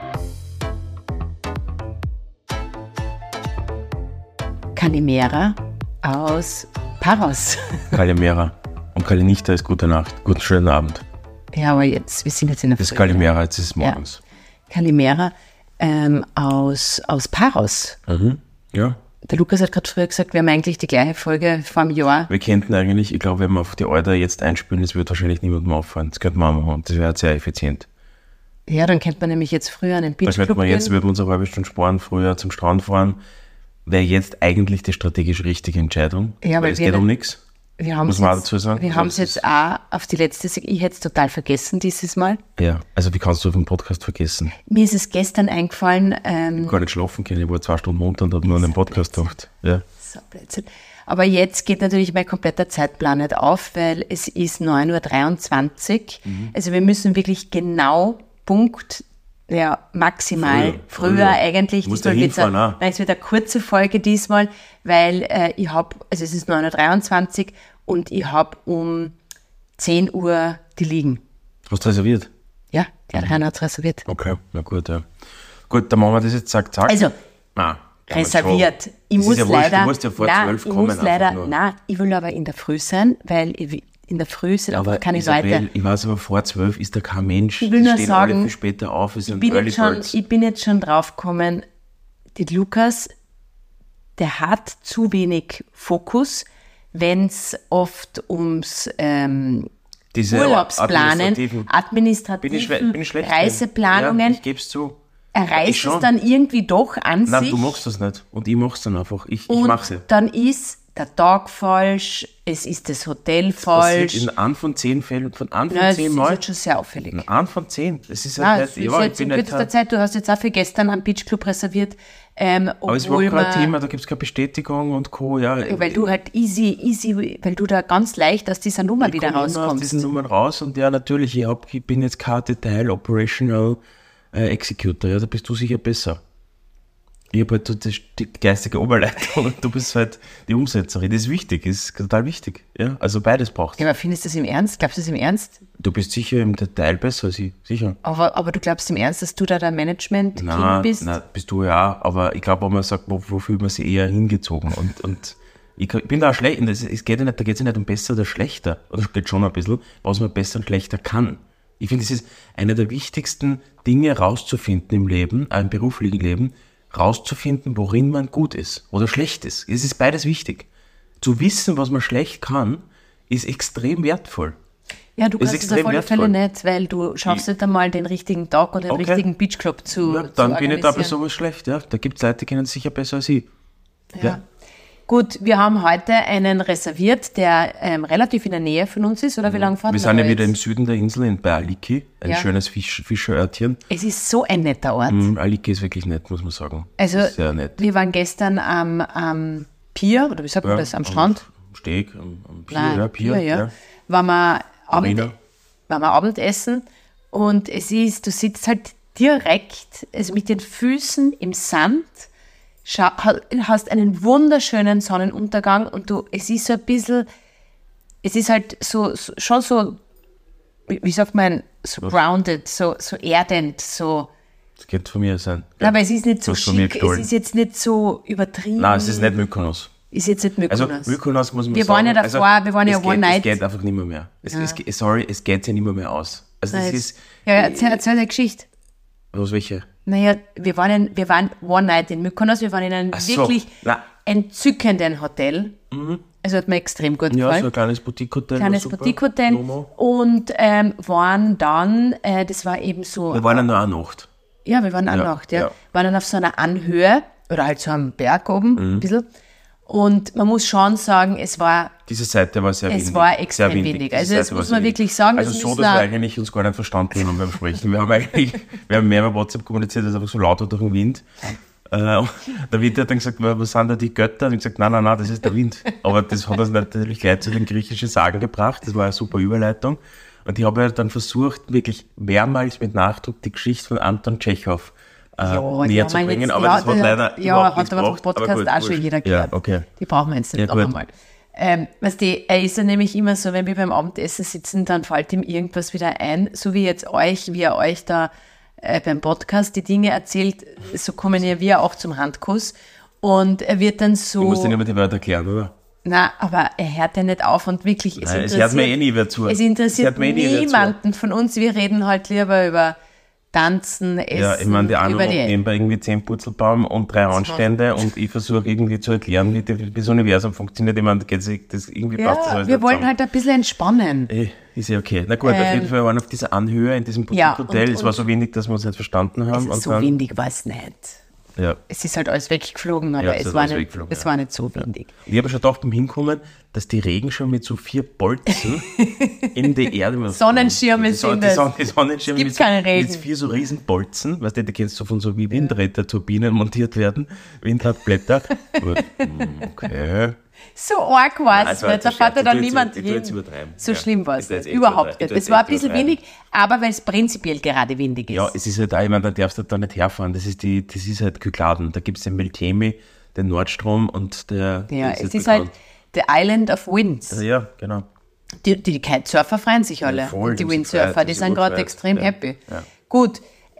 Kalimera aus Paros. Kalimera. Und Kalinichta ist gute Nacht. Guten schönen Abend. Ja, aber wir sind jetzt in der Früh. Das ist Kalimera, jetzt ist es morgens. Ja. Kalimera aus Paros. Ja. Der Lukas hat gerade früher gesagt, wir haben eigentlich die gleiche Folge vor einem Jahr. Wir könnten eigentlich, ich glaube, wenn wir auf die Alter jetzt einspielen, das wird wahrscheinlich niemandem auffallen. Das könnte man machen. Das wäre sehr effizient. Ja, dann könnte man nämlich jetzt früher einen Beachclub gehen. Jetzt würden wir uns eine halbe Stunde sparen, früher zum Strand fahren. Wäre jetzt eigentlich die strategisch richtige Entscheidung. Ja, weil es geht um nichts. Muss man dazu sagen. Wir haben es jetzt auch auf die letzte, ich hätte es total vergessen dieses Mal. Ja, also wie kannst du auf dem Podcast vergessen? Mir ist es gestern eingefallen. Ich habe gar nicht schlafen können, ich war 2 Stunden munter und habe nur an den Podcast gedacht. Ja. So Blödsinn. Aber jetzt geht natürlich mein kompletter Zeitplan nicht auf, weil es ist 9.23 Uhr. Also wir müssen wirklich genau Punkt, ja maximal früher eigentlich. Muss da hinfahren, es wird eine kurze Folge diesmal, weil es ist 9.23 Uhr und ich habe um 10 Uhr die liegen. Hast du reserviert? Ja, die Adriana hat es reserviert. Okay, na gut, ja. Gut, dann machen wir das jetzt zack. Also, reserviert. Ich muss leider, du musst ja vor 12 kommen. Ich will aber in der Früh sein, weil in der Früh sind einfach keine Leute. Ich weiß aber, vor 12 ist da kein Mensch. Ich will nur stehen sagen, alle viel später auf. Ich bin jetzt schon drauf gekommen, der Lukas, der hat zu wenig Fokus, wenn es oft ums Urlaubsplanen, administrativen Reiseplanungen, ich gebe es zu. Er reißt es dann irgendwie doch an sich. Nein, du machst das nicht. Und ich mache es dann einfach. Ich mache es. Dann ist der Tag falsch, es ist das Hotel falsch. In 1 von 10 Fällen, von 1 von 10 Mal. Das ist jetzt schon sehr auffällig. In 1 von 10. Das ist halt nicht, jetzt in kürzester Zeit, du hast jetzt auch für gestern am Beachclub reserviert. Aber es war kein Thema, da gibt es keine Bestätigung und Co. Ja, weil du halt easy, weil du da ganz leicht aus dieser Nummer wieder rauskommst. Ich komme aus diesen Nummern raus und ja, natürlich, ich bin jetzt kein Detail-Operational Executor, ja, da bist du sicher besser. Ich habe halt die geistige Oberleitung und du bist halt die Umsetzerin. Das ist wichtig, ist total wichtig. Ja? Also beides braucht es. Ja, aber findest du das im Ernst? Glaubst du das im Ernst? Du bist sicher im Detail besser als ich, sicher. Aber du glaubst im Ernst, dass du da der Management-King bist? Nein, bist du ja, aber ich glaube, wenn man sagt, wo fühlt man sich eher hingezogen und ich bin da auch schlecht, es geht ja nicht, da geht es ja nicht um besser oder schlechter, oder es geht schon ein bisschen, was man besser und schlechter kann. Ich finde, es ist eine der wichtigsten Dinge rauszufinden im Leben, im beruflichen Leben, rauszufinden, worin man gut ist oder schlecht ist. Es ist beides wichtig. Zu wissen, was man schlecht kann, ist extrem wertvoll. Ja, du kannst es auf alle Fälle nicht, weil du schaffst nicht einmal den richtigen Tag oder den richtigen Beachclub zu dann bin ich da bei sowas schlecht. Ja. Da gibt es Leute, die kennen es sicher besser als ich. Ja. Gut, wir haben heute einen reserviert, der relativ in der Nähe von uns ist. Oder wie lange fahren wir? Wir sind ja wieder im Süden der Insel, bei Aliki, ein schönes Fischerörtchen. Es ist so ein netter Ort. Aliki ist wirklich nett, muss man sagen. Also, sehr nett. Wir waren gestern am Pier, oder wie sagt man das, am Strand? Am Steg, am Pier, Pier. Waren wir Abendessen und du sitzt halt direkt, also mit den Füßen im Sand, hast einen wunderschönen Sonnenuntergang und es ist so ein bisschen, es ist halt schon so, wie sagt man, so grounded, so erdend, so. Das könnte von mir sein. Ja. Aber es ist nicht so schick, es ist jetzt nicht so übertrieben. Nein, es ist nicht Mykonos. Ist jetzt nicht Mykonos. Also Mykonos muss man wir sagen. Waren ja davor, wir waren ja One Night. Es geht einfach nicht mehr. Es geht ja nicht mehr aus. Also Nein, das ist... Ja, erzähl eine Geschichte. Was, welche? Naja, wir waren One Night in Mykonos, wir waren in einem wirklich entzückenden Hotel. Mhm. Also hat mir extrem gut gefallen. Ja, so ein kleines Boutique-Hotel. Boutique-Hotel. Und waren dann, das war eben so... Wir waren ja nur eine Nacht. Ja, wir waren eine Nacht, ja. Waren dann auf so einer Anhöhe, oder halt so am Berg oben, ein bisschen. Und man muss schon sagen, es war... Diese Seite war sehr windig. Es war extrem windig. Also das muss man wirklich sagen. Also so, dass wir eigentlich uns gar nicht verstanden haben beim Sprechen. Wir haben mehr über WhatsApp kommuniziert, als einfach so lauter durch den Wind. Der Wind hat dann gesagt, was sind da die Götter? Und ich gesagt, nein, das ist der Wind. Aber das hat uns natürlich gleich zu den griechischen Sagen gebracht. Das war eine super Überleitung. Und ich habe dann versucht, wirklich mehrmals mit Nachdruck die Geschichte von Anton Tschechow näher zu bringen, aber das hat leider überhaupt nichts gebracht. Ja, hat aber vom Podcast auch schon jeder gehört. Ja, okay. Die brauchen wir jetzt nicht noch einmal. Er ist ja nämlich immer so, wenn wir beim Abendessen sitzen, dann fällt ihm irgendwas wieder ein, so wie jetzt wie er euch da beim Podcast die Dinge erzählt, so kommen ja wir auch zum Handkuss. Und er wird dann so... Du musst dir immer die Wörter erklären, oder? Na, aber er hört ja nicht auf und wirklich, Es hört mir eh nie wer zu. Es interessiert niemanden von uns. Wir reden halt lieber über Tanzen, Essen, Ja, ich meine, die anderen über die... nebenbei irgendwie 10 Purzelbaum und 3 Handstände und ich versuche irgendwie zu erklären, wie das Universum funktioniert. Ich meine, das irgendwie passt das Ja, alles wir nicht wollen zusammen. halt ein bisschen entspannen. Ist ja okay. Na gut, auf jeden Fall waren wir auf dieser Anhöhe in diesem Ja, Boutique-Hotel. und- Es war so windig, dass wir uns nicht verstanden haben. Also und so dann, windig war es nicht. ja. Es ist halt alles weggeflogen, aber Ja, es es ist war alles nicht, weggeflogen, es ja. war nicht so windig. Ich habe schon gedacht beim Hinkommen, dass die Regen schon mit so 4 Bolzen in die Erde... Sonnenschirme sind es. Die Sonnenschirme Es gibt keinen Regen. mit 4 so riesen Bolzen, weißt du, die kennst du von so wie Windräderturbinen montiert werden, Windradblätter. Okay. So arg war es Nein, nicht, da fährt ja dann niemand Ich tu jetzt hin. übertreiben. So Ja. schlimm war es Ich tu jetzt nicht, echt überhaupt übertreiben. nicht. Ich tu Es war ein jetzt bisschen übertreiben. windig, aber weil es prinzipiell gerade windig ist. Ja, es ist halt auch, ich meine, da darfst du da nicht herfahren. Das ist halt Kykladen. Da gibt es den Meltemi, den Nordstrom und der... Ja, der es ist halt the Island of Winds. Ja, genau. Die Kitesurfer freuen sich alle. voll, und die die sind Windsurfer, gefreut, die die sind sind gerade gefreut. extrem Ja. happy. Ja. Gut,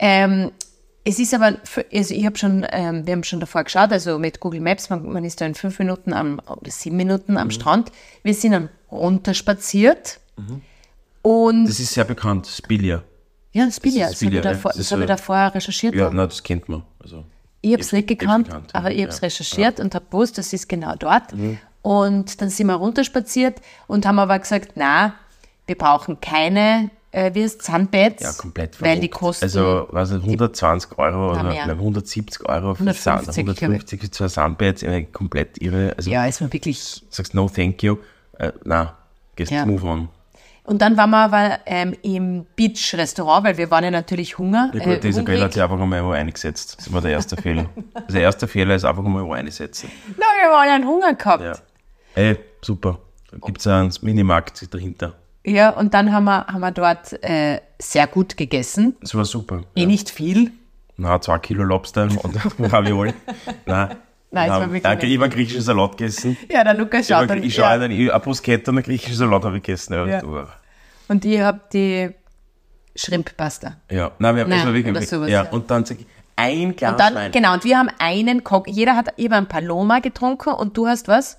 es ist aber, also ich habe schon, wir haben schon davor geschaut, also mit Google Maps, man ist da in 5 Minuten oder 7 Minuten Mhm. am Strand. Wir sind dann runterspaziert und Das ist sehr bekannt, Spilia. ja, das Spilia, Das ist Spilia, ja. Das ist habe ich so- davor recherchiert. Ja, na, das kennt man. Also, Ich habe es nicht gekannt, bekannt, aber ich habe es ja. recherchiert und habe gewusst, das ist genau dort. Und dann sind wir runterspaziert und haben aber gesagt, na, wir brauchen keine, wie heißt Sunbeds, ja, komplett weil die verrückt. kosten, Also, weiß nicht, 120 Euro oder mehr. 170 Euro für 150, 150 für 2 Sunbeds, komplett irre. Also, ja, es war wirklich. sagst no thank you. Na, gehst Ja. move on. Und dann waren wir aber im Beach-Restaurant, weil wir waren ja natürlich Hunger. Ja gut, die Isabel hungrig. hat sich einfach einmal wo eingesetzt. Das war der erste Fehler. Also der erste Fehler ist einfach mal wo einsetzen. Na, wir waren ja einen Hunger gehabt. Ja. Ey, super. Da gibt es einen Minimarkt dahinter. Ja, und dann haben wir dort sehr gut gegessen. Das war super. Nicht viel. Na, 2 Kilo Lobster und Ravioli. Nein, Nein, es war wirklich danke, nicht. ich habe einen griechischen Salat gegessen. Ja, der Lukas schaut dann. Ich schaue dann, ein Bruschetta und einen griechischen Salat habe ich gegessen. Ja. Ja. Ja. Und ich habe die Shrimp-Pasta. Ja, nein, wir haben Nein, es war wirklich, oder sowas, ja. ja. Und dann sag ich, ein Glas Und dann, Wein. genau, und wir haben einen jeder hat eben ein Paloma getrunken und du hast was?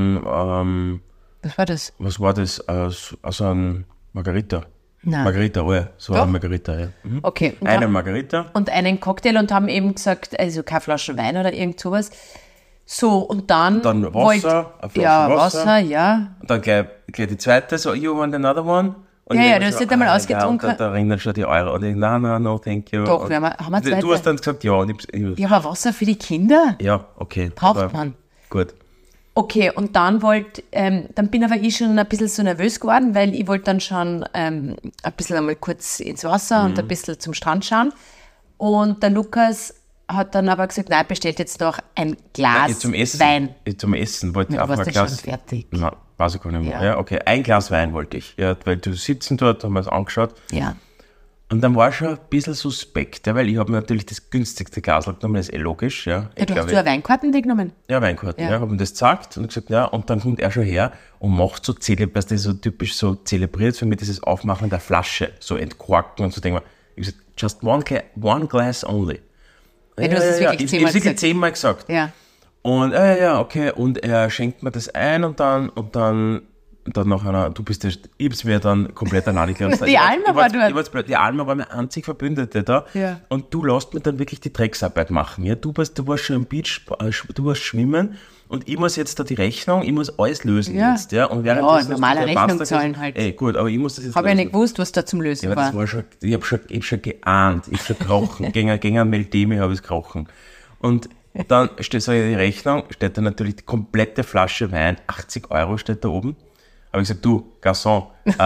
Was war das? Was war das? Also ein Margarita. Nein. Margarita, oh ja, so Doch? eine Margarita, ja. Mhm. Okay. Und, Eine Margarita. und einen Cocktail und haben eben gesagt, also keine Flasche Wein oder irgend sowas. So, und dann. Dann Wasser, eine Flasche ja, Wasser. Wasser, ja. Und dann gleich die zweite, so, you want another one? Und Ja, ich ja, hab du hast schon, nicht einmal ja, ausgetrunken. und da rennen schon die Euro. Und ich, nein, no, thank you. Doch, und haben wir zweite. Du hast dann gesagt, ja. Und ich, Ja, aber Wasser für die Kinder? ja, okay. Braucht aber man. Gut. Okay, und dann dann bin aber ich schon ein bisschen so nervös geworden, weil ich wollte dann schon ein bisschen einmal kurz ins Wasser und ein bisschen zum Strand schauen. Und der Lukas hat dann aber gesagt, nein, bestellt jetzt noch ein Glas Zum Essen, Wein. Zum Essen wollte ich Ja, einfach warst ein du schon Glas. fertig? Nein, weiß ich gar nicht mehr. Ja. Ja. Okay, ein Glas Wein wollte ich. Ja, weil du sitzen dort, haben wir es angeschaut. Ja. Und dann war schon ein bisschen suspekt, ja, weil ich habe mir natürlich das günstigste Glas genommen, das ist eh logisch. Ja, Ja, ich du hast glaube, du eine Weinkarten genommen? ja, Weinkarten, Ja. ja, habe ihm das gesagt und gesagt, ja, und dann kommt er schon her und macht so das ist so typisch so zelebriert für mich, dieses Aufmachen der Flasche, so entkorken und so, denke ich gesagt, just one glass only. Ja, du hast es wirklich ich zehnmal habe wirklich gesagt. 10-mal gesagt. Ja. Und ja, okay, und er schenkt mir das ein und dann nach einer, ich hab's mir dann komplett alleine gelassen. Die Alma war dort. Die Alma war meine einzig Verbündete da. Ja. Und du lässt mir dann wirklich die Drecksarbeit machen. Ja? Du warst schon am Beach, du warst schwimmen und ich muss jetzt da die Rechnung, ich muss alles lösen Ja. jetzt. Ja, und Ja, währenddessen hast du normale der Rechnung Pasta zahlen gesagt, halt. Ey, gut, aber ich muss das jetzt Habe ja lösen. nicht gewusst, was da zum Lösen Ja, aber das war. war schon, ich hab schon geahnt, ich hab schon gekrochen, gegen einen Meldemi habe ich es gekrochen. Und dann steht so die Rechnung, steht da natürlich die komplette Flasche Wein, 80 Euro steht da oben. Habe ich gesagt, du, Garçon,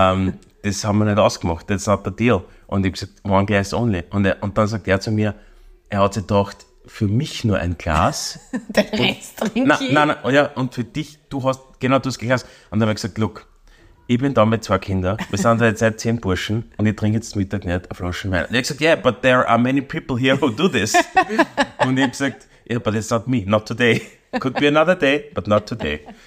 das haben wir nicht ausgemacht, that's not the deal. Und ich habe gesagt, one glass only. Und dann sagt er zu mir, er hat sich gedacht, für mich nur ein Glas. Den Rest trinke ich. Nein, ja, und für dich, du hast das Glas. Und dann habe ich gesagt, look, ich bin da mit 2 Kindern, wir sind da jetzt seit 10 Burschen und ich trinke jetzt Mittag nicht eine Flasche Wein. Und er hat gesagt, yeah, but there are many people here who do this. Und ich habe gesagt, yeah, but it's not me, not today. Could be another day, but not today.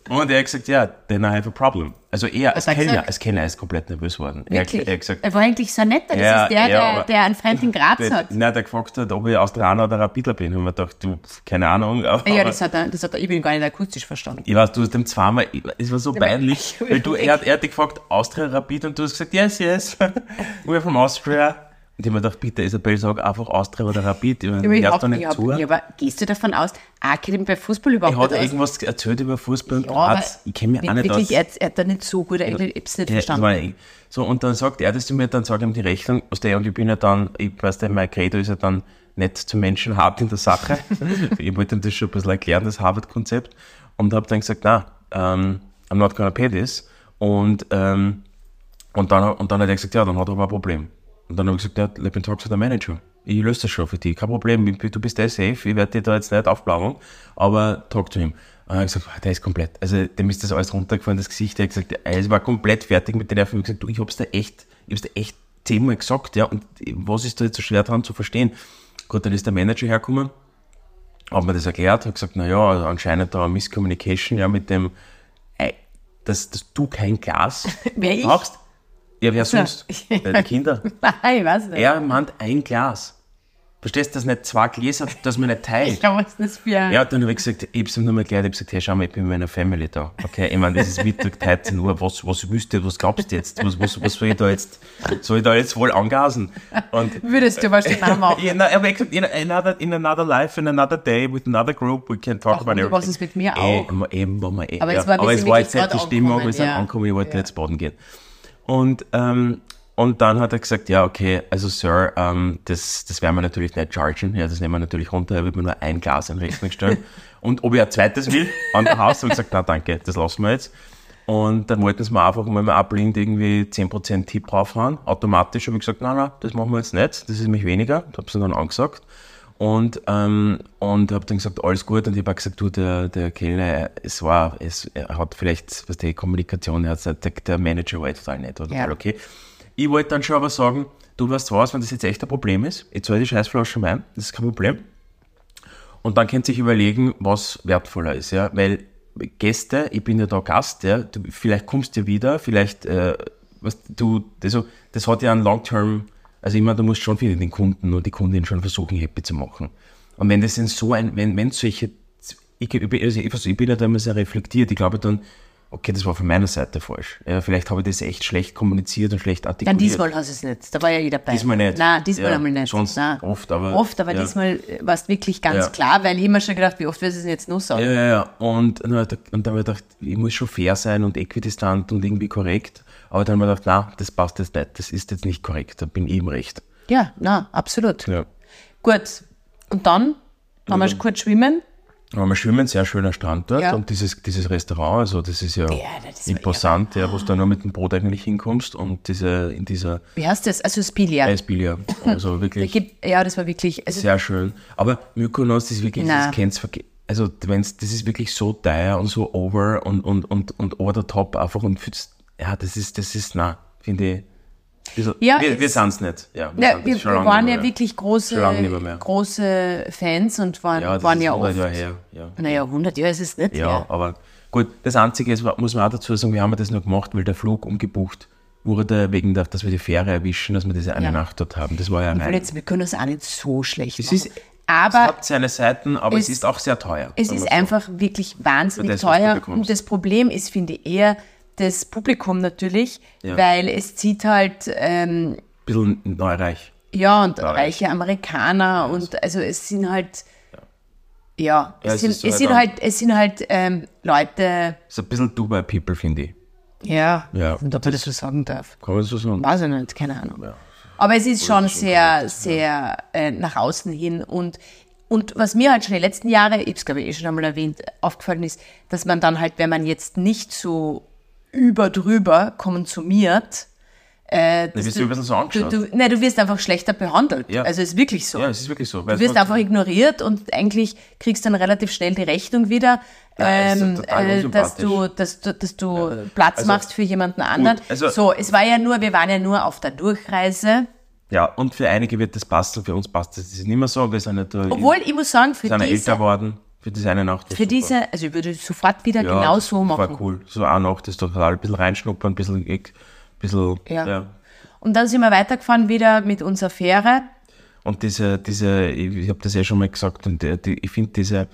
Und er hat gesagt, ja, then I have a problem. Also er als hat er Kellner ist komplett nervös worden. Wirklich? Er hat gesagt, Er war eigentlich so netter. Das ist der einen Freund in Graz hat. der gefragt hat, ob ich Australier oder Rapidler bin. Und ich gedacht, du, keine Ahnung. Aber, Ja, das hat er, ich bin gar nicht akustisch verstanden. ich weiß, du hast dem zweimal, es war so peinlich, weil er hat dich gefragt, Austria, Rapid, und du hast gesagt, yes, we're from Austria. Und ich habe mir gedacht, bitte Isabel, sag einfach Austria oder Rapid. Ich hörst doch nicht zu. Aber gehst du davon aus, kennt bei Fußball überhaupt Er hat nicht aus? irgendwas erzählt über Fußball und aber Graz. Ich kenne mich auch nicht wirklich, aus. er hat da nicht so gut, ich habe es nicht Ja, das verstanden. war so, und dann sagt er das zu mir, dann sage ich ihm die Rechnung, und ich bin ja dann, ich weiß nicht, mein Credo ist ja dann nicht zum Menschen hart in der Sache. Ich wollte ihm das schon ein bisschen erklären, das Harvard-Konzept, und habe dann gesagt, I'm not gonna pay this, und dann hat er gesagt, ja, dann hat er aber ein Problem. Und dann habe ich gesagt, ja, let me talk to the manager. Ich löse das schon für dich, kein Problem, du bist safe, ich werde dir da jetzt nicht aufblauen, aber talk to him. Und er hat gesagt, der ist komplett, also dem ist das alles runtergefallen, das Gesicht, er hat gesagt, er war komplett fertig mit den Nerven. Ich habe gesagt, du, ich hab's dir echt 10-mal gesagt, ja, und was ist da jetzt so schwer dran zu verstehen? Gut, dann ist der Manager hergekommen, hat mir das erklärt, hat gesagt, naja, also anscheinend da Miscommunication, ja, mit dem, dass du kein Glas Wer ich? brauchst. Ja, wer sonst? Die Kinder. Nein, ich weiß nicht. Er meint ein Glas. Verstehst du, das nicht 2 Gläser, dass man nicht teilt? Ich glaube, was ist das für Ja, dann habe ich gesagt, ich habe es ihm nur mal erklärt, ich habe gesagt, hey, schau mal, ich bin mit meiner Family da. Okay, ich meine, das ist Mittag, 13 Uhr, was willst du, was glaubst du jetzt? Was soll ich da jetzt wohl angasen? Und Würdest du wahrscheinlich nachmachen. ja, na, aber ich gesagt, in another life, in another day, with another group, we can talk about und everything. was ist mit mir auch? Eben war wir Aber ja. es war aber bis es wir war wirklich jetzt nicht die gerade Stimmung, ankommen, wir sind ja. angekommen, ich wollte jetzt baden gehen. Und dann hat er gesagt, ja, okay, also Sir, das werden wir natürlich nicht chargen, ja, das nehmen wir natürlich runter, er wird mir nur ein Glas in Rechnung stellen. Und ob ich ein zweites will, an der Haus, habe ich gesagt, na danke, das lassen wir jetzt. Und dann wollten sie mir einfach mal blind irgendwie 10% Tipp draufhauen, automatisch, habe ich gesagt, nein, das machen wir jetzt nicht, das ist nämlich weniger, das habe ich dann angesagt. Und habe dann gesagt, alles gut, und ich habe gesagt, du, der Kellner, er hat vielleicht, was die Kommunikation, er hat gesagt, der Manager war total nett, oder total okay. Ich wollte dann schon aber sagen, du weißt was, wenn das jetzt echt ein Problem ist, ich zahle die Scheißflasche Wein, das ist kein Problem. Und dann könnt ihr sich überlegen, was wertvoller ist, ja, weil Gäste, ich bin ja da Gast, ja, vielleicht kommst du wieder, vielleicht, das hat ja einen Long-Term, also immer, du musst schon für den Kunden und die Kundin schon versuchen, happy zu machen. Und wenn das in so wenn solche, ich bin ja da immer sehr reflektiert, ich glaube dann, okay, das war von meiner Seite falsch. Ja, vielleicht habe ich das echt schlecht kommuniziert und schlecht artikuliert. Nein, diesmal hast du es nicht. Da war ja jeder dabei. Diesmal nicht. Nein, diesmal Ja, einmal nicht. sonst Nein. oft, aber ja. diesmal war es wirklich ganz Ja. klar, weil ich immer schon gedacht, wie oft wirst du es jetzt noch sagen? Ja. Und dann habe ich gedacht, ich muss schon fair sein und äquidistant und irgendwie korrekt. Aber dann habe ich gedacht, nein, das passt jetzt nicht. Das ist jetzt nicht korrekt. Da bin ich im Recht. Ja, na, absolut. Ja. Gut. Und dann waren wir schon kurz schwimmen. Aber wir schwimmen, sehr schöner Strand dort, Ja. und dieses Restaurant, also das ist ja, das war imposant, ja, wo du da nur mit dem Boot eigentlich hinkommst, und in dieser Wie heißt das? Also Spilia. Eisbilia, also wirklich Das war wirklich, also sehr schön. Aber Mykonos ist wirklich, Nein. das ist wirklich so teuer und so over und over the top einfach, und das ist, na, finde ich, Ja, wir sind es nicht. Ja, wir waren ja wirklich Schon lange nicht mehr. große Fans und waren Ja, das waren ist ja 100 oft. Jahre her. Ja. Naja, 100 Jahre ist es nicht Ja, her. aber gut, das Einzige ist, muss man auch dazu sagen, wir haben das nur gemacht, weil der Flug umgebucht wurde, dass wir die Fähre erwischen, dass wir diese eine Nacht dort haben. Das war ja Weil jetzt, wir können das auch nicht so schlecht Es machen. ist, es Aber hat seine Seiten, aber es ist auch sehr teuer. es sagen ist wir so. einfach wirklich wahnsinnig Für das, was du teuer. bekommst. Und das Problem ist, finde ich, eher das Publikum natürlich, Ja. weil es zieht halt, Ein bisschen neureich. ja, und Neureich. reiche Amerikaner und also es sind halt, es ist so es sind halt Leute, So ein bisschen Dubai-People, finde ich. ja, Ja. und ob man das so sagen darf. Kann man so sagen? Weiß ich nicht, keine Ahnung. Ja. Aber es ist schon sehr, sehr nach außen hin. Und was mir halt schon die letzten Jahre, ich habe es glaube ich schon einmal erwähnt, aufgefallen ist, dass man dann halt, wenn man jetzt nicht so drüber konsumiert, Du wirst du ein bisschen so angeschaut. du wirst einfach schlechter behandelt. Ja. Also es ist wirklich so. Ja, es ist wirklich so. Du wirst einfach ignoriert und eigentlich kriegst dann relativ schnell die Rechnung wieder, Nein, es ist total dass du Platz Also, machst für jemanden anderen. also- so, wir waren ja nur auf der Durchreise. Ja, und für einige wird das passen, für uns passt das nicht mehr so. Wir sind ja da, Obwohl, ich muss sagen, für sind ja diese, älter geworden. Für diese eine Nacht. Für diese, also ich würde sofort wieder genau so das machen. war cool. So eine Nacht ist total, ein bisschen reinschnuppern, ein bisschen Ja. Und dann sind wir weitergefahren wieder mit unserer Fähre. Und ich habe das ja schon mal gesagt, und ich finde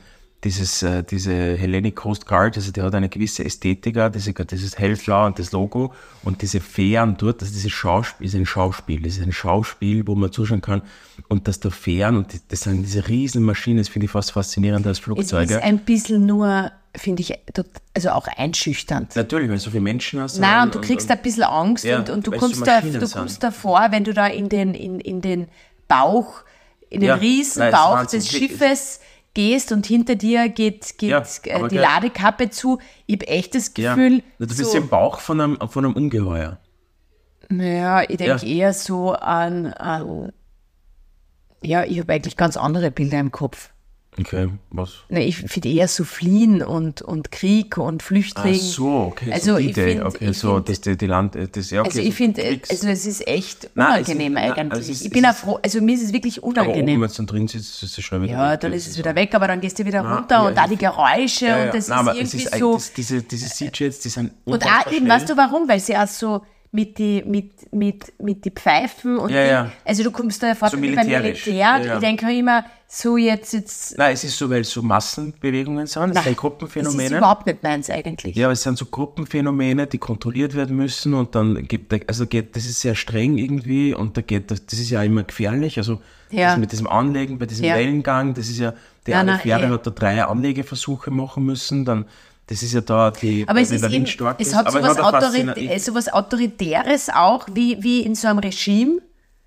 diese Hellenic Coast Guard, also die hat eine gewisse Ästhetik, auch, dieses hellblau und das Logo und diese Fähren dort, also dieses Schauspiel ist ein Schauspiel, wo man zuschauen kann und dass da Fähren und das sind diese riesen Maschinen, das finde ich fast faszinierender als Flugzeuge. Es ist ein bisschen nur, finde ich, also auch einschüchternd. Natürlich, weil so viele Menschen hast. Nein, und du kriegst ein bisschen Angst Ja, und du weil kommst so da, Maschinen du sind. kommst davor, wenn du da in den Bauch, in den Ja, Riesenbauch nein, es ist des Wahnsinn. Schiffes gehst und hinter dir geht Ja, aber die geil. Ladekappe zu. Ich habe echt das Ja. Gefühl, Du bist so, im Bauch von einem Ungeheuer. naja, ich denke Ja. eher so an ja, ich habe eigentlich ganz andere Bilder im Kopf. Okay, was? Ne, ich finde eher so Fliehen und Krieg und Flüchtling. Ach so, okay, Also so ich D-Day, find- okay, ich so, find- dass die Land, das, ja, okay, Also so ich finde, Kriegs- also es ist echt Nein, es ist- unangenehm nein, eigentlich. also es ist- Ich bin es auch froh, also mir ist es wirklich aber oben, unangenehm. wenn du dann drin sitzt, ist es schon wieder Ja, weg. dann Das ist es wieder weg, aber dann gehst du wieder runter ja, und da die Geräusche Ja, ja. und das Nein, aber ist es irgendwie so. diese Sea-Jets, die sind Und unfassbar auch eben, schnell. weißt du warum? Weil sie auch so mit die Pfeifen und Ja, ja. also du kommst da ja fort So wie beim militärisch. Militär. Ja, ja. Ich denke mir immer, so jetzt Nein, es ist so, weil es so Massenbewegungen sind, es sind das ist Gruppenphänomene. überhaupt nicht meins eigentlich. Ja, aber es sind so Gruppenphänomene, die kontrolliert werden müssen und dann das ist sehr streng irgendwie und das ist ja immer gefährlich, also Ja. das mit diesem Anlegen, bei diesem Ja. Wellengang, das ist ja, die Nein, eine nein, Fähre eh. hat da 3 Anlegeversuche machen müssen, dann, das ist ja da Aber es wenn ist der eben, Wind stark es ist. hat Aber sowas, eine Faszination- sowas Autoritäres auch, wie in so einem Regime.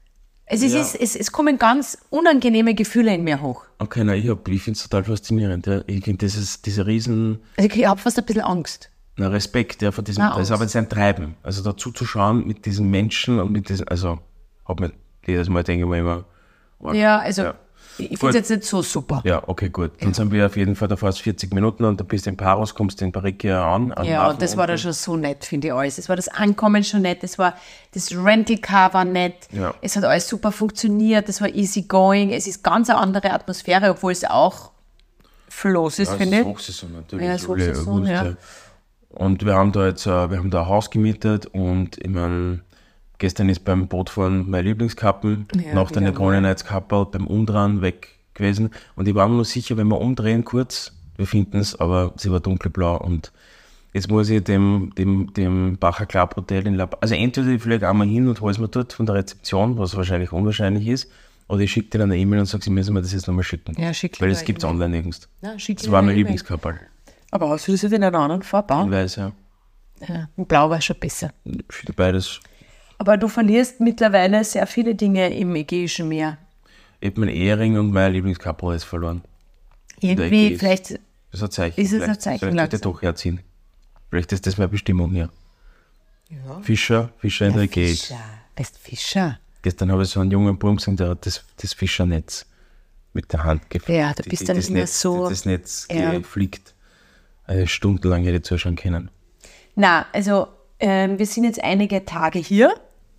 Es kommen ganz unangenehme Gefühle in mir hoch. Okay, nein, ich finde es total faszinierend. Ja. Ich finde diese riesen Also ich habe fast ein bisschen Angst. Respekt ja, vor diesem, Na, das ist Angst. aber sein Treiben. Also dazu zu schauen mit diesen Menschen und mit diesen, also hab mir jedes Mal denke ich mir immer, wow. Ja, also Ja. ich finde Gut. es jetzt nicht so super. Ja, okay, gut. Dann sind wir auf jeden Fall da fast 40 Minuten und dann bist du in Paros, kommst du in Parikia an. am Ja, Hafen und das war unten. da schon so nett, finde ich alles. Es war das Ankommen schon nett, das Rental-Car war nett, Ja. es hat alles super funktioniert, es war easy going, es ist ganz eine andere Atmosphäre, obwohl es auch floß ist, Ja, es finde ist ich. Hochsaison natürlich. Ja, es ist Juli, Hochsaison, August, ja. ja. Und wir haben da jetzt, wir haben da ein Haus gemietet und ich meine, gestern ist beim Bootfahren meine Lieblingskappen, Ja, nach der wieder Negroni-Nights-Kappel beim Umdrehen weg gewesen. Und ich war mir nur sicher, wenn wir umdrehen kurz, wir finden es, aber sie war dunkelblau und jetzt muss ich dem Bacher Club Hotel in also entweder ich fliege einmal hin und hole es mir dort von der Rezeption, was wahrscheinlich unwahrscheinlich ist, oder ich schicke dir dann eine E-Mail und sage, sie müssen mir das jetzt nochmal schicken. Ja, schick Weil mir das eine gibt es E-Mail. online nirgends. Ja, schick Das mir war eine mein E-Mail. Lieblingskappel. Aber hast du das in einer anderen Farbe? Ich weiß, ja. Ja, in Blau war schon besser. Für beides. Aber du verlierst mittlerweile sehr viele Dinge im Ägäischen Meer. Ich habe meinen Ehering und mein Lieblingskappel jetzt verloren. Irgendwie, Ägäis. vielleicht Das ist ein Zeichen. Ist es ein Vielleicht Zeichen, sollte ich langsam? doch herziehen. Vielleicht ist das meine Bestimmung hier. Fischer in der Ägäis. Fischer. Bist Fischer. Gestern habe ich so einen jungen Buben gesehen, der hat das Fischernetz mit der Hand geflickt. Ja, du bist dann das immer Netz, so- Das Netz Ja. geflickt. Stundenlang hätte ich zuschauen können. Na, also wir sind jetzt einige Tage hier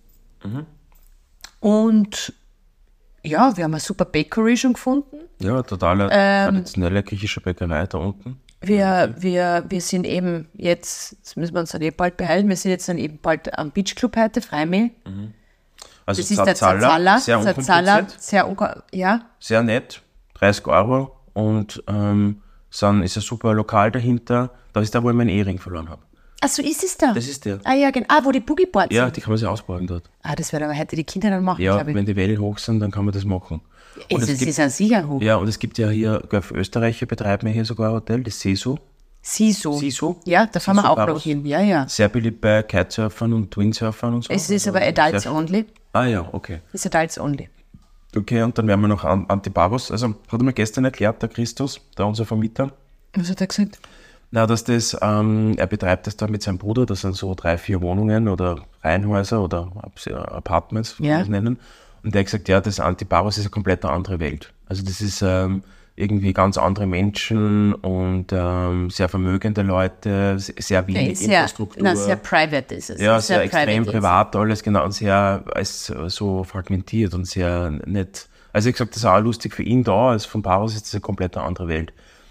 und ja, wir haben eine super Bakery schon gefunden. Ja, totale traditionelle griechische Bäckerei da unten. Wir sind eben jetzt müssen wir uns dann bald beeilen, wir sind jetzt dann eben bald am Beachclub heute, Freimehl. Also Das ist der Zazzala. sehr Zazzala, unkompliziert, ja. sehr nett, 30 € und ist ein super Lokal dahinter. Da ist da, wo ich meinen Ehering verloren habe. Ach so, ist es da? Das ist der. Ah ja, genau. Ah, wo die Boogieboards Ja, sind. die kann man sich ausbauen dort. Ah, das werden aber heute die Kinder dann machen, Ja, glaube ich. wenn die Wellen hoch sind, dann kann man das machen. Und Es ist ein sicher hoch. ja, und es gibt ja hier, ich glaube, Österreicher betreiben ja hier sogar ein Hotel, das Seso. Siso. Siso? Ja, da fahren wir Siso auch Paros. noch hin. Ja, ja. Sehr beliebt bei Kitesurfern und Twinsurfern und so. Es ist aber Also Adults sehr- only. Ah ja, okay. Es ist Adults only. Okay, und dann werden wir noch Antiparos. Also hat er mir gestern erklärt, der Christus, der unser Vermieter, Was hat er gesagt? na, dass das, er betreibt das da mit seinem Bruder, das sind so 3, 4 Wohnungen oder Reihenhäuser oder Apartments, wie Ja. wir das nennen. Und der hat gesagt, ja, das Antiparos ist eine komplett andere Welt. Also das ist irgendwie ganz andere Menschen und sehr vermögende Leute, sehr wenig Infrastruktur. Sehr private ist es. Ja, sehr extrem private ist. privat alles, genau, und sehr als so fragmentiert und sehr nett. Also ich gesagt, das ist auch lustig für ihn da, als von Paros ist das eine komplett andere Welt.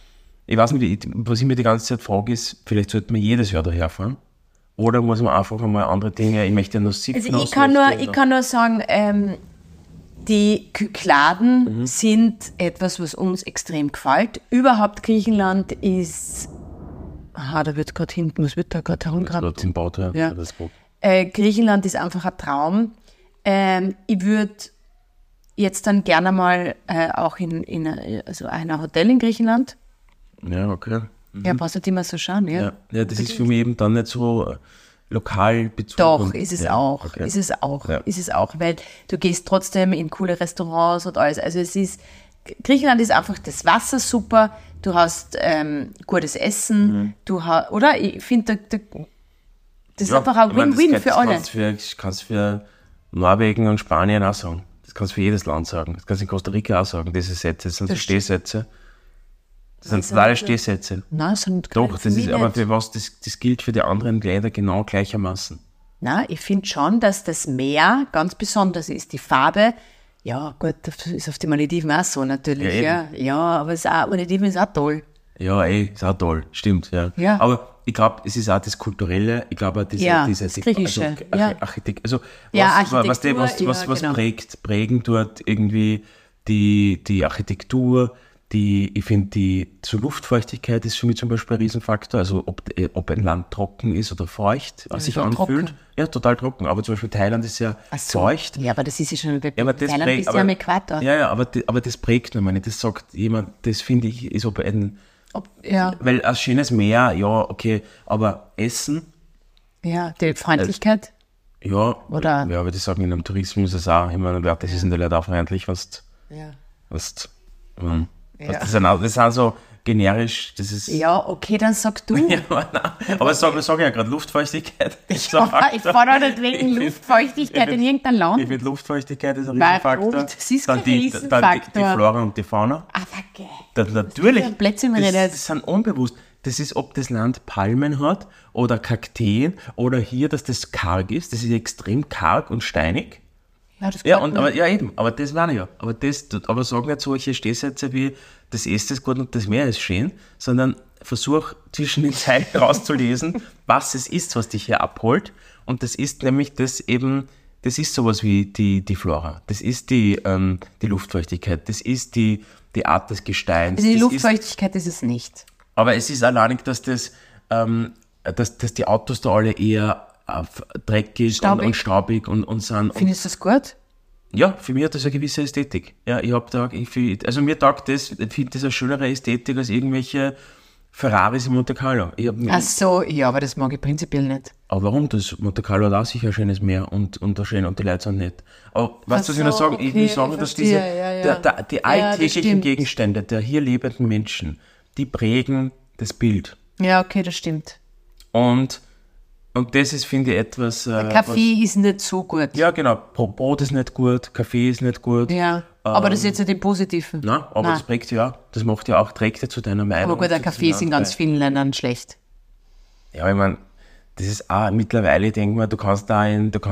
Ich weiß nicht, was ich mir die ganze Zeit frage, ist, vielleicht sollte man jedes Jahr daher fahren. Oder muss man einfach einmal andere Dinge, ich möchte ja noch sitzen. Also ich kann nur sagen, die Kykladen sind etwas, was uns extrem gefällt. Überhaupt Griechenland ist, da wird gerade hinten, was wird da gerade herumgehabt? Das Boot, Ja. Das Boot. Griechenland ist einfach ein Traum. Ich würde jetzt dann gerne mal auch in ein Hotel in Griechenland. Ja, okay. Ja, brauchst du nicht immer so schauen, ja? Ja, das ist für mich eben dann nicht so lokal bezogen. Doch, ist es ja, auch. okay. Ist es auch. Ja. Ist es auch, weil du gehst trotzdem in coole Restaurants und alles. Also Griechenland ist einfach das Wasser super, du hast gutes Essen, oder? Ich finde, das ist einfach ein Win-Win für alle. Das kannst du für Norwegen und Spanien auch sagen. Das kannst du für jedes Land sagen. Das kannst du in Costa Rica auch sagen, diese Sätze. Das sind so Stehsätze. Das sind totale Stehsätze. Nein, das sind Doch, keine, das ist für aber mich für was, das gilt für die anderen Länder genau gleichermaßen. Nein, ich finde schon, dass das Meer ganz besonders ist. Die Farbe, ja gut, das ist auf den Malediven auch so natürlich. Ja, aber Malediven ist auch toll. Ja, ist auch toll, stimmt, ja. Ja. Aber ich glaube, es ist auch das Kulturelle, ich glaube auch diese das Griechische, Architektur, was genau. prägen dort irgendwie die Architektur, ich finde die Luftfeuchtigkeit ist für mich zum Beispiel ein Riesenfaktor, also ob ein Land trocken ist oder feucht, was sich anfühlt. Trocken. Ja, total trocken, aber zum Beispiel Thailand ist ja feucht. Ja, aber das ist ja schon, Aber das Thailand ist ja am Äquator. Ja, aber das prägt nochmal nicht, das sagt jemand, das finde ich, ist ob ein weil ein schönes Meer, ja, okay, aber Essen. Ja, die Freundlichkeit. Ja, Oder? Ja, aber das sagen in einem Tourismus ist es auch, ich meine, das sind die Leute auch freundlich, das sind so generisch, das ist. Ja, okay, dann sag du. Ja, nein, aber sag ja gerade Luftfeuchtigkeit. Ich fahre nicht wegen Luftfeuchtigkeit in irgendein Land. Ich finde Luftfeuchtigkeit ist ein Riesenfaktor. Das ist dann kein die Riesenfaktor. Flora und die Fauna. Okay. Natürlich, das sind unbewusst. Das ist, ob das Land Palmen hat oder Kakteen oder hier, dass das karg ist. Das ist extrem karg und steinig. Ja, das aber das war ja. Aber sagen nicht solche Stehsätze wie, das Essen ist gut und das Meer ist schön, sondern versuch zwischen den Zeilen rauszulesen, was es ist, was dich hier abholt. Und das ist nämlich das ist sowas wie die Flora. Das ist die Luftfeuchtigkeit. Das ist die Art des Gesteins. Also die Luftfeuchtigkeit ist es nicht. Aber es ist alleinig, dass dass die Autos da alle eher dreckig und staubig und sind. Findest du das gut? Ja, für mich hat das eine gewisse Ästhetik. Ja, mir taugt das, ich finde das eine schönere Ästhetik als irgendwelche Ferraris in Monte Carlo. Ach so, ja, aber das mag ich prinzipiell nicht. Aber warum? Das Monte Carlo hat auch sicher ein schönes Meer und die Leute sind nett. Aber weißt du, was ich noch sagen? Ich will sagen, dass die alltäglichen Gegenstände der hier lebenden Menschen, die prägen das Bild. Ja, okay, das stimmt. Und das ist, finde ich, etwas... Der Kaffee ist nicht so gut. Ja, genau. Brot ist nicht gut, Kaffee ist nicht gut. Ja, aber das ist jetzt nicht im Positiven. Nein, aber das prägt ja, das macht ja auch, trägt ja zu deiner Meinung. Aber gut, der Kaffee ist in ganz vielen Ländern schlecht. Ja, ich meine, das ist auch mittlerweile, ich denke mal, du kannst da in ich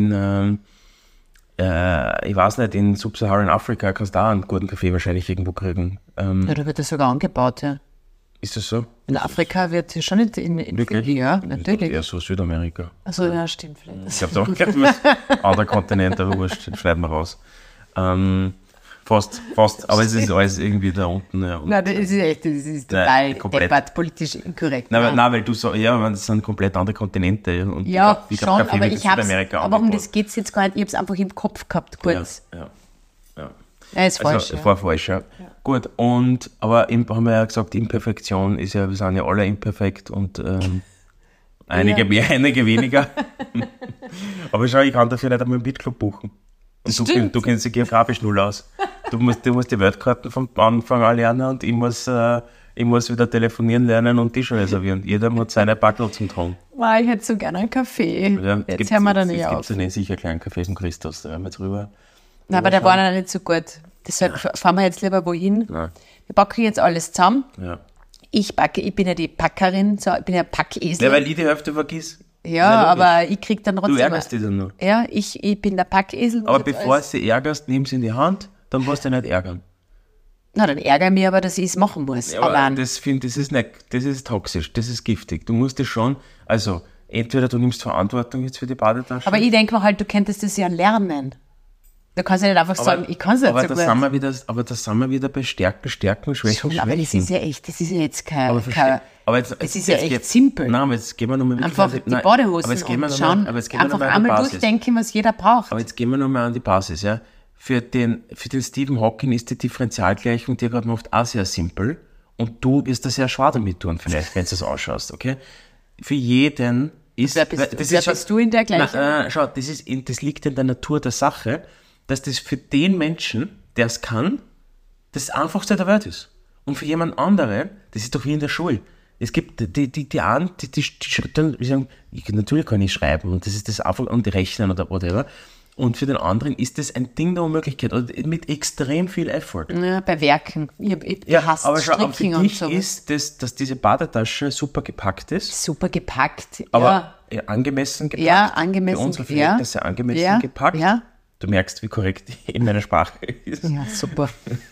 weiß nicht, in Sub-Saharan Afrika kannst du auch einen guten Kaffee wahrscheinlich irgendwo kriegen. Ja, da wird das sogar angebaut, ja. Ist das so? In Afrika wird es schon nicht in Wirklich? Ja, natürlich. Eher so Südamerika. Also ja, stimmt vielleicht. Ich glaube, da andere Kontinente, aber wurscht, schneiden wir raus. Fast, aber es ist alles irgendwie da unten. Ja, Nein, das ist total deppert, politisch inkorrekt. Nein, weil du so, das sind komplett andere Kontinente. Ja, und ja, ich schon, Kaffee aber ich habe aber um das geht es jetzt gar nicht, ich habe es einfach im Kopf gehabt, kurz. Ja, ist falsch. War falsch, ja. Gut, aber haben wir ja gesagt, Imperfektion ist ja, wir sind ja alle imperfekt und einige mehr, einige weniger. Aber schau, ich kann dafür nicht einmal einen Beatclub buchen. Und du kennst dich geografisch null aus. Du musst die Weltkarten vom Anfang an lernen und ich muss wieder telefonieren lernen und Tisch reservieren. Jeder muss seine Backel zum Tragen. Ich hätte so gerne einen Kaffee. Ja, jetzt hören wir da nicht auf. Es gibt sicher einen kleinen Kaffee von Christus, da werden wir jetzt rüber. Nein, aber der war noch nicht so gut. Deshalb fahren wir jetzt lieber wohin. Nein. Wir packen jetzt alles zusammen. Ja. Ich bin ja die Packerin, ich bin ja Packesel. Ja, weil ich die Hälfte vergiss. Ja, aber ich krieg dann trotzdem... Du ärgerst dich dann noch. Ja, ich bin der Packesel. Aber bevor du sie ärgerst, nimm sie in die Hand, dann musst du dich nicht ärgern. Na, dann ärgere ich mich aber, dass ich es machen muss. Ja, aber das ist nicht, das ist toxisch, das ist giftig. Du musst es schon, also entweder du nimmst Verantwortung jetzt für die Badetasche. Aber ich denke mir halt, du könntest das ja lernen. Du kannst ja nicht einfach sagen, ich kann es nicht aber so das gut. sind wir wieder bei Stärken, Schwächen, Schon, aber das ist ja echt, das ist ja jetzt kein... jetzt das ist ja echt simpel. Nein, aber jetzt gehen wir nochmal einfach die Badehosen und schauen, einfach einmal durchdenken, was jeder braucht. Aber jetzt gehen wir nochmal an die Basis. Ja. Für den Stephen Hawking ist die Differentialgleichung, die er gerade macht, auch sehr simpel. Und du wirst da sehr schwer damit tun, vielleicht, wenn du es ausschaust. Okay? Für jeden ist... Wer bist du in der Gleichung? Schau, das liegt in der Natur der Sache, dass das für den Menschen, der es kann, das Einfachste der Welt ist. Und für jemand anderen, das ist doch wie in der Schule. Es gibt die sagen, natürlich kann ich schreiben und das ist das einfach und rechnen oder whatever. Und für den anderen ist das ein Ding der Unmöglichkeit und mit extrem viel Effort. Ja, bei Werken. Ich hasse aber schau, für Stricken dich und ist das, dass diese Badetasche super gepackt ist. Super gepackt, aber angemessen gepackt. Ja, angemessen. Für unsere Verhältnisse angemessen gepackt. Ja. Du merkst, wie korrekt in meiner Sprache ist. Ja, super.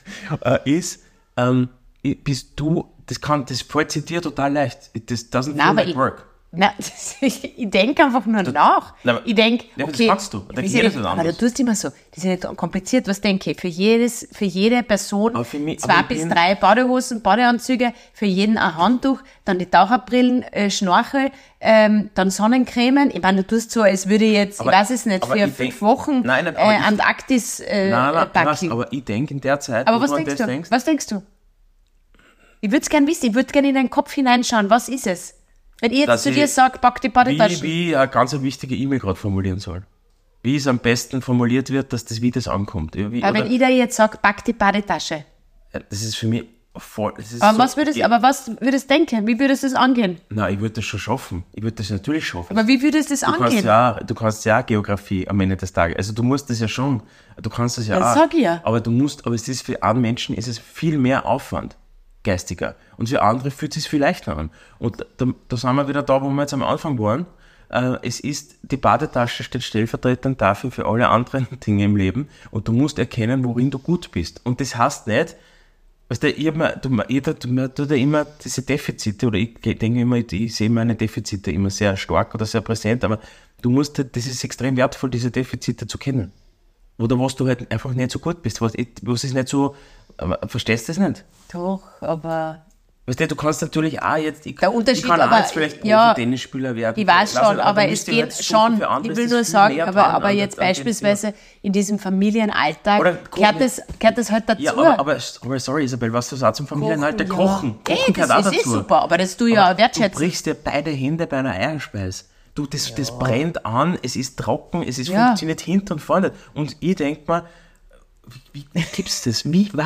Bist du, das fällt dir total leicht. Das doesn't Nein, feel like work. Nein, ich denke einfach nur nach. Ich denke, Das okay, kannst du. Da geht es nicht aber anders. du tust immer so, das ist ja nicht kompliziert, was denke ich? Für jede Person Aber für mich- 2 aber ich bis bin- 3 Badehosen, Badeanzüge, für jeden ein Handtuch, dann die Taucherbrillen, Schnorchel, dann Sonnencremen. Ich meine, du tust so, als würde ich jetzt, Aber- ich weiß es nicht, aber für ich 5 denk- Wochen Nein, aber ich- Antarktis backen. aber ich denke in der Zeit, Aber wo was du an denkst das du? denkst, Was denkst du? Ich würde es gerne wissen, ich würde gerne in deinen Kopf hineinschauen, was ist es? Wenn ich jetzt Dass zu dir ich- sage, pack die Badetasche. wie ich eine ganz wichtige E-Mail gerade formulieren soll. Wie es am besten formuliert wird, dass das wie das ankommt. Ja, Aber wenn ich dir jetzt sage, pack die Badetasche. das ist für mich voll... Das ist Aber so, was würdest du denken? Wie würdest du das angehen? Nein, ich würde das schon schaffen. Ich würde das natürlich schaffen. Aber wie würdest du das angehen? Du kannst ja auch Geografie am Ende des Tages. Also du musst das ja schon. Du kannst das ja Das auch. sag ich ja. Aber es ist für einen Menschen ist es viel mehr Aufwand. Geistiger. Und für andere fühlt es sich viel leichter an. Und da sind wir wieder da, wo wir jetzt am Anfang waren. Die Badetasche steht stellvertretend dafür für alle anderen Dinge im Leben. Und du musst erkennen, worin du gut bist. Und das heißt nicht, weißt du, jeder tut ja immer diese Defizite, oder ich denke immer, ich sehe meine Defizite immer sehr stark oder sehr präsent, aber das ist extrem wertvoll, diese Defizite zu kennen. Oder was du halt einfach nicht so gut bist, was ist nicht so, verstehst du das nicht? Doch, aber... Weißt du, du kannst natürlich auch jetzt, Der Unterschied, ich kann auch aber, jetzt vielleicht ja, Tennisspieler werden. Ich weiß Lass schon, es, aber da es müsst ihr geht halt suchen, schon, für andere ich will ist nur es viel sagen, mehr aber dran, jetzt an dem beispielsweise in diesem Familienalltag Oder gehört das halt dazu. Ja, aber sorry Isabel, was du sagst zum Familienalter, Kochen. Kochen gehört auch das ist dazu. super, aber das du ja Du wertschätzen. brichst dir beide Hände bei einer Eierspeise. Das brennt an, es ist trocken, Ja. funktioniert hinten und vorne. Und ich denke mir, wie gibt's das?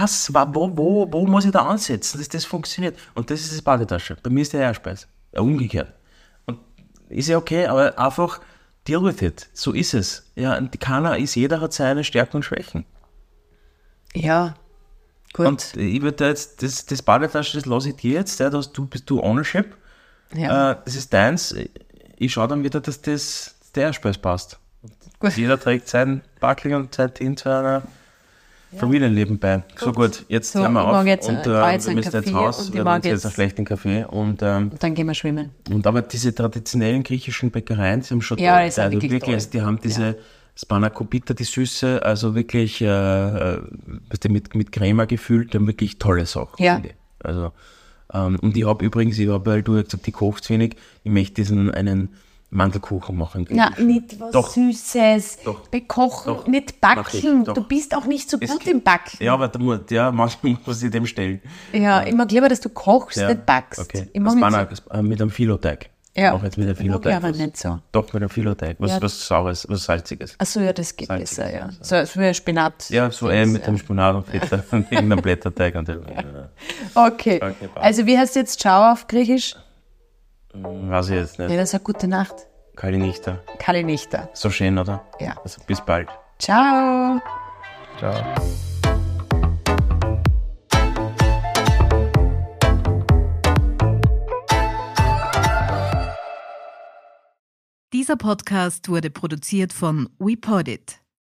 Wo muss ich da ansetzen, dass das funktioniert? Und das ist die Badetasche. Bei mir ist die Eierspeise. Umgekehrt. Und ist ja okay, aber einfach deal with it. So ist es. Ja, und jeder hat seine Stärken und Schwächen. Ja, gut. Und ich würde jetzt, das Badetasche, das lasse ich dir jetzt, ja, bist du Ownership. Ja. Das ist deins. Ich schaue dann wieder, dass der Eierspeise passt. Gut. Jeder trägt sein Backel und sein Team zu einer Familienleben bei. So gut, jetzt hören wir ich auf. mag jetzt- Und ich jetzt wir einen müssen jetzt Kaffee raus. und ich Wir haben mag uns jetzt jetzt- einen schlechten Kaffee. Und Dann gehen wir schwimmen. aber diese traditionellen griechischen Bäckereien, die haben schon Ja, die sind wirklich toll. also die haben diese Spanakopita, die Süße, also wirklich mit Crema gefüllt, die haben wirklich tolle Sachen. Ja. Finde ich. Also, und ich habe weil du gesagt, die kocht wenig, ich möchte einen Mandelkuchen machen. Na, nicht was Doch. Süßes. Doch. Bekochen, Doch. nicht Mach backen. ich. Doch. Du bist auch nicht so Es gut gibt- im Backen. Ja, aber manchmal muss ich dem stellen. Ja, ich mag lieber, dass du kochst, Ja. nicht backst. Okay. Ich mag nicht Mit einem Filoteig. Ja. Auch jetzt mit einem Mag ich Filoteig. aber nicht so. Doch, mit einem Filoteig. Ja. Was Saures, was Salziges. Achso, ja, das geht Salzig, besser, ja. So wie Spinat. Ja, so mit dem Spinat und Feta und irgendeinem Blätterteig. Und Okay. passt. Also, wie heißt jetzt Ciao auf Griechisch? Weiß ich jetzt Ja, nicht. das ist eine gute Nacht. Kalinichta. Kalinichta. So schön, oder? Ja. Also bis bald. Ciao. Ciao. Dieser Podcast wurde produziert von WePodit.